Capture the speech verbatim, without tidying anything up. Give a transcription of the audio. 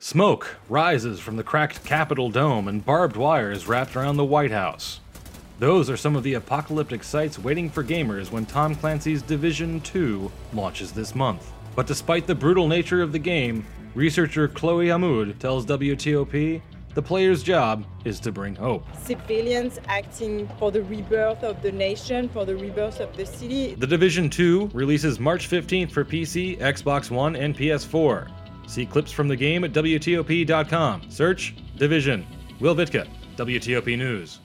Smoke rises from the cracked Capitol dome and barbed wire is wrapped around the White House. Those are some of the apocalyptic sights waiting for gamers when Tom Clancy's Division two launches this month. But despite the brutal nature of the game, researcher Chloe Hamoud tells W T O P the player's job is to bring hope. Civilians acting for the rebirth of the nation, for the rebirth of the city. The Division two releases March fifteenth for P C, Xbox One, and P S four. See clips from the game at W T O P dot com. Search Division. Will Vitka, W T O P News.